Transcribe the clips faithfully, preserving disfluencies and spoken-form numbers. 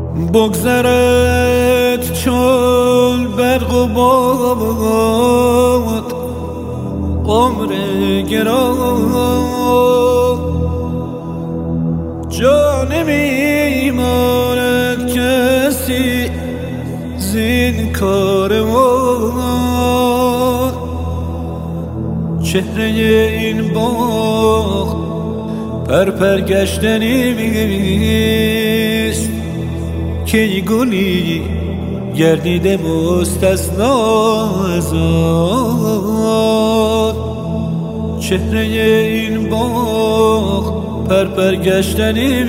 بگذرد چون برق و باد عمر گران، جا نمیماند کسی زین کاروان. چهره این باغ پرپر گشتنی نیست، که گلی گردیده مستثنا از آن. چهره این باغ پرپر گشتنی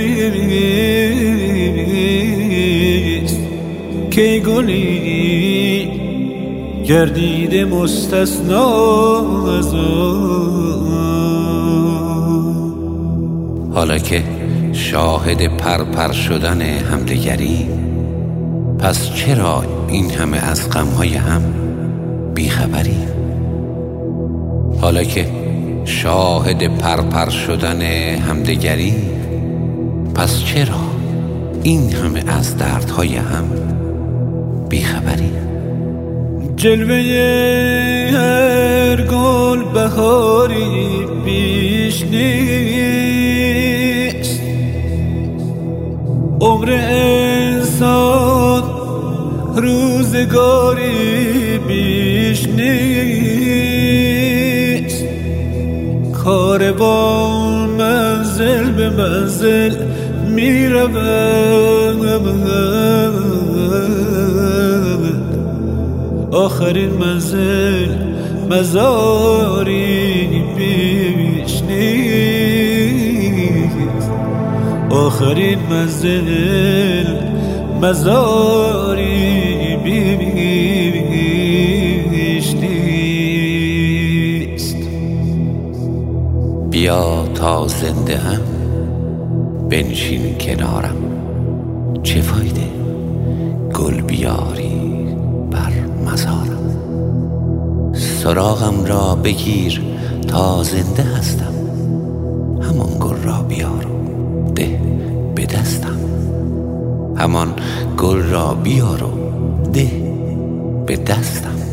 نیست، که گلی گردیده مستثنا از آن. حالا که شاهد پرپر شدن همدیگری، پس چرا این همه از غمهای هم بیخبری؟ حالا که شاهد پرپر شدن همدیگری، پس چرا این همه از دردهای هم بیخبری؟ جلوه هر گل بهاری بیش نیست، عمر انسان روزگاری بیش نیست. کاروان منزل به منزل می رود، آخرین منزل مزاری بیش نیست. آخرین منزل مزاری بیش نیست. بیا تا زنده هم بنشین کنارم، چه فایده گل بیاری بر مزارم. سراغم را بگیر تا زنده هستم، همان گل را بیار و ده به دستم. همان گل را بیار و ده به دستم.